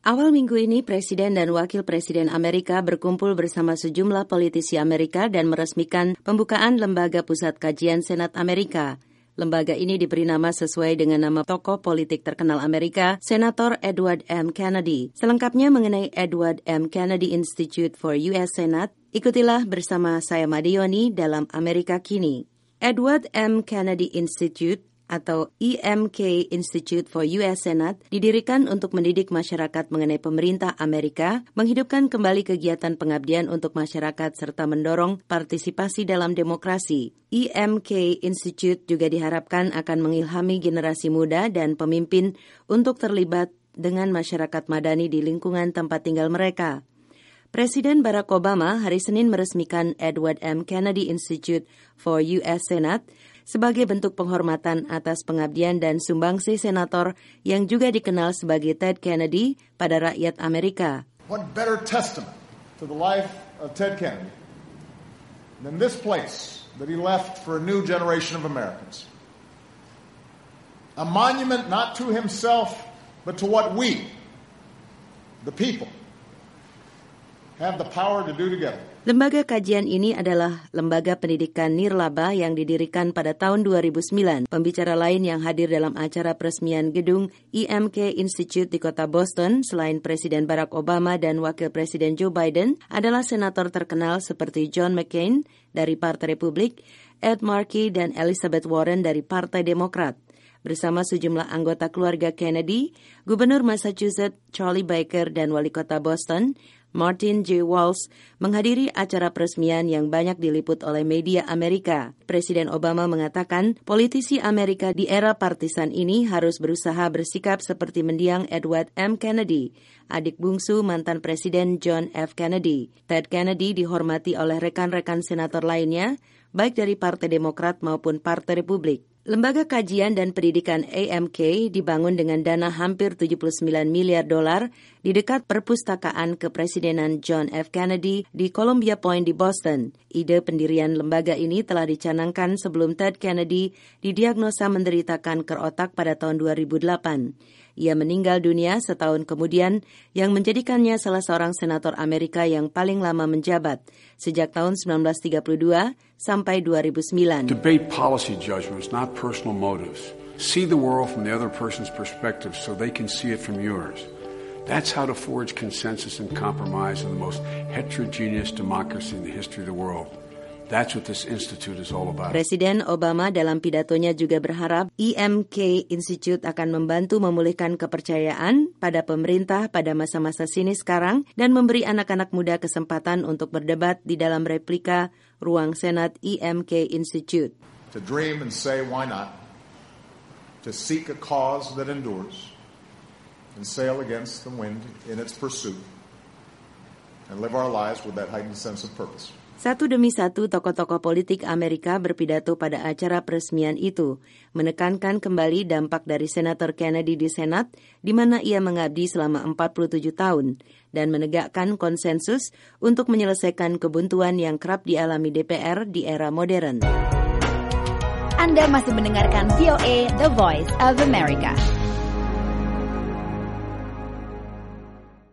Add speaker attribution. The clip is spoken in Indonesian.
Speaker 1: Awal minggu ini, Presiden dan Wakil Presiden Amerika berkumpul bersama sejumlah politisi Amerika dan meresmikan pembukaan Lembaga Pusat Kajian Senat Amerika. Lembaga ini diberi nama sesuai dengan nama tokoh politik terkenal Amerika, Senator Edward M. Kennedy. Selengkapnya mengenai Edward M. Kennedy Institute for U.S. Senate, ikutilah bersama saya Madioni dalam Amerika Kini. Edward M. Kennedy Institute atau EMK Institute for U.S. Senate didirikan untuk mendidik masyarakat mengenai pemerintah Amerika, menghidupkan kembali kegiatan pengabdian untuk masyarakat serta mendorong partisipasi dalam demokrasi. EMK Institute juga diharapkan akan mengilhami generasi muda dan pemimpin untuk terlibat dengan masyarakat madani di lingkungan tempat tinggal mereka. Presiden Barack Obama hari Senin meresmikan Edward M. Kennedy Institute for U.S. Senate sebagai bentuk penghormatan atas pengabdian dan sumbangsi senator yang juga dikenal sebagai Ted Kennedy pada rakyat Amerika.
Speaker 2: What better testament to the life of Ted Kennedy than this place that he left for a new generation of Americans? A monument not to himself, but to what we, the people, have the power to do together.
Speaker 1: Lembaga kajian ini adalah lembaga pendidikan nirlaba yang didirikan pada tahun 2009. Pembicara lain yang hadir dalam acara peresmian gedung EMK Institute di kota Boston, selain Presiden Barack Obama dan Wakil Presiden Joe Biden, adalah senator terkenal seperti John McCain dari Partai Republik, Ed Markey dan Elizabeth Warren dari Partai Demokrat. Bersama sejumlah anggota keluarga Kennedy, Gubernur Massachusetts Charlie Baker dan Wali Kota Boston Martin J. Walsh menghadiri acara peresmian yang banyak diliput oleh media Amerika. Presiden Obama mengatakan politisi Amerika di era partisan ini harus berusaha bersikap seperti mendiang Edward M. Kennedy, adik bungsu mantan Presiden John F. Kennedy. Ted Kennedy dihormati oleh rekan-rekan senator lainnya, baik dari Partai Demokrat maupun Partai Republik. Lembaga kajian dan pendidikan EMK dibangun dengan dana hampir $79 miliar di dekat perpustakaan kepresidenan John F. Kennedy di Columbia Point di Boston. Ide pendirian lembaga ini telah dicanangkan sebelum Ted Kennedy didiagnosa menderita kanker otak pada tahun 2008. Ia meninggal dunia setahun kemudian yang menjadikannya salah seorang senator Amerika yang paling lama menjabat sejak tahun 1932 sampai 2009.
Speaker 3: Debate policy judgments, not personal motives. See the world from the other person's perspective so they can see it from yours. That's how to forge consensus and compromise in the most heterogeneous democracy in the history of the world. That's what this institute is all about.
Speaker 1: Presiden Obama dalam pidatonya juga berharap EMK Institute akan membantu memulihkan kepercayaan pada pemerintah pada masa-masa sini sekarang dan memberi anak-anak muda kesempatan untuk berdebat di dalam replika ruang Senat EMK Institute.
Speaker 2: To dream and say why not, to seek a cause that endures and sail against the wind in its pursuit and live our lives with that heightened sense of purpose.
Speaker 1: Satu demi satu tokoh-tokoh politik Amerika berpidato pada acara peresmian itu, menekankan kembali dampak dari Senator Kennedy di Senat, di mana ia mengabdi selama 47 tahun, dan menegakkan konsensus untuk menyelesaikan kebuntuan yang kerap dialami DPR di era modern.
Speaker 4: Anda masih mendengarkan VOA The Voice of America.